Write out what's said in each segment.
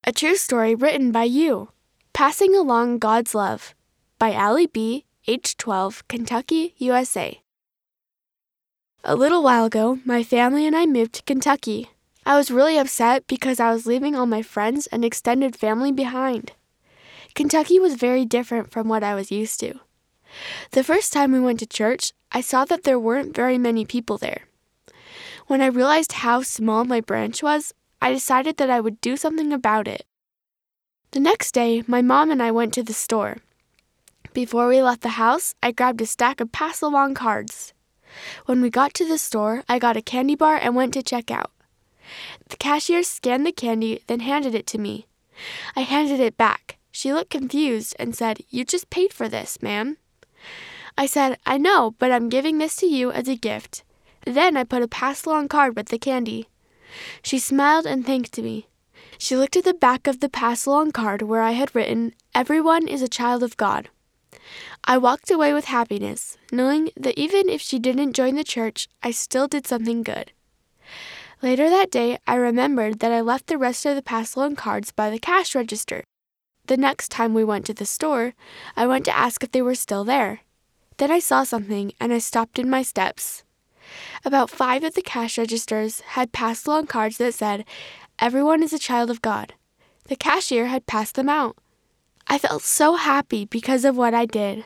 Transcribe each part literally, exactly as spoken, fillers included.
A true story written by you. Passing Along God's Love by Allie B., age twelve, Kentucky, U S A. A little while ago, my family and I moved to Kentucky. I was really upset because I was leaving all my friends and extended family behind. Kentucky was very different from what I was used to. The first time we went to church, I saw that there weren't very many people there. When I realized how small my branch was, I decided that I would do something about it. The next day, my mom and I went to the store. Before we left the house, I grabbed a stack of pass-along cards. When we got to the store, I got a candy bar and went to check out. The cashier scanned the candy, then handed it to me. I handed it back. She looked confused and said, "You just paid for this, ma'am." I said, "I know, but I'm giving this to you as a gift." Then I put a pass-along card with the candy. She smiled and thanked me. She looked at the back of the pass-along card where I had written, "Everyone is a child of God." I walked away with happiness, knowing that even if she didn't join the church, I still did something good. Later that day, I remembered that I left the rest of the pass-along cards by the cash register. The next time we went to the store, I went to ask if they were still there. Then I saw something, and I stopped in my steps. About five of the cash registers had pass-along cards that said, "Everyone is a child of God." The cashier had passed them out. I felt so happy because of what I did.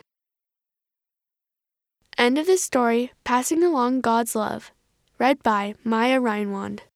End of the story, Passing Along God's Love, read by Maya Reinwand.